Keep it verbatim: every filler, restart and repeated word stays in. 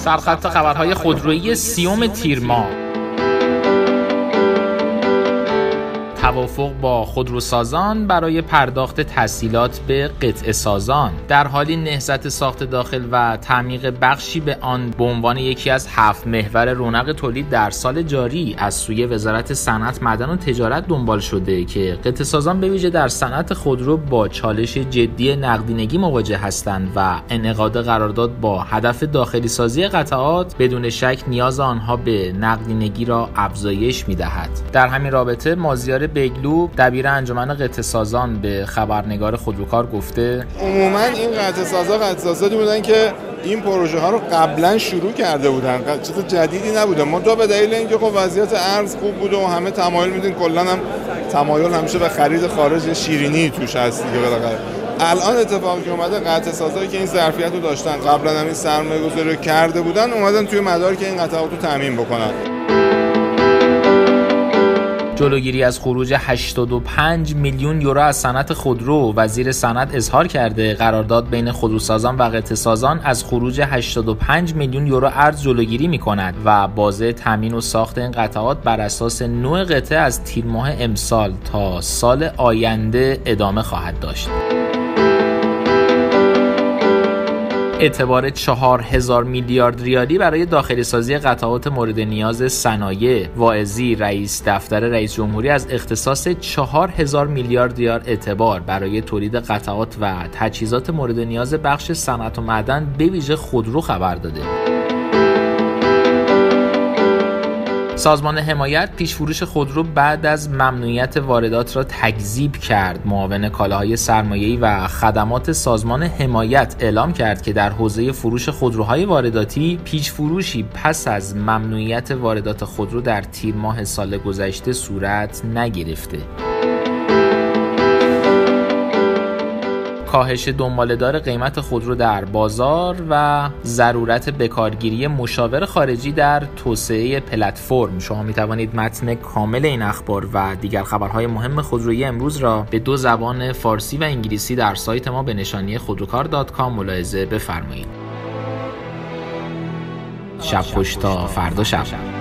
سرخط خبرهای خودرویی سیوم تیر ماه. توافق با خودروسازان برای پرداخت تسهیلات به قطعه سازان. در حالی نهضت ساخت داخل و تعمیق بخشی به آن به عنوان یکی از هفت محور رونق تولید در سال جاری از سوی وزارت صنعت، معدن و تجارت دنبال شده که قطعه سازان به ویژه در صنعت خودرو با چالش جدی نقدینگی مواجه هستند و انعقاد قرارداد با هدف داخلی سازی قطعات بدون شک نیاز آنها به نقدینگی را افزایش می‌دهد. در همین رابطه مازیار بگلو دبیر انجمن قطعه سازان به خبرنگار خودروکار گفته عموما این قطعه سازا قطعه سازایی بودن که این پروژه ها رو قبلا شروع کرده بودن، چیز جدیدی نبوده. ما دو به دلیل اینکه خب وضعیت ارز خوب بوده و همه تمایل میدین، کلا هم تمایل همیشه به خرید خارج شیرینی توش هست دیگه. بالاخره الان اتفاقی که اومده، قطعه سازایی که این ظرفیت رو داشتن قبلا هم این سرمایه‌گذاری کرده بودن اومدن توی مدار که این قطعات رو تامین بکنن. جلوگیری از خروج هشتاد و پنج میلیون یورو از صنعت خودرو. وزیر صنعت اظهار کرده قرارداد بین خودروسازان و قطعه سازان از خروج هشتاد و پنج میلیون یورو ارز جلوگیری می‌کند و بازه تامین و ساخت این قطعات بر اساس نوع قطعه از تیر ماه امسال تا سال آینده ادامه خواهد داشت. اعتبار چهار هزار میلیارد ریالی برای داخلی سازی قطعات مورد نیاز صنایع. واعظی رئیس دفتر رئیس جمهوری از اختصاص چهار هزار میلیارد ریال اعتبار برای تولید قطعات و تجهیزات مورد نیاز بخش صنعت و معدن به ویژه خودرو خبر داده. سازمان حمایت پیشفروش خودرو بعد از ممنوعیت واردات را تکذیب کرد. معاون کالاهای سرمایه‌ای و خدمات سازمان حمایت اعلام کرد که در حوزه فروش خودروهای وارداتی پیشفروشی پس از ممنوعیت واردات خودرو در تیر ماه سال گذشته صورت نگرفته. کاهش دنباله‌دار قیمت خودرو در بازار و ضرورت بکارگیری مشاور خارجی در توسعه پلتفرم. شما می توانید متن کامل این اخبار و دیگر خبرهای مهم خودرویی امروز را به دو زبان فارسی و انگلیسی در سایت ما به نشانی خودروکار دات کام ملاحظه بفرمایید. شب خوش تا فردا شب.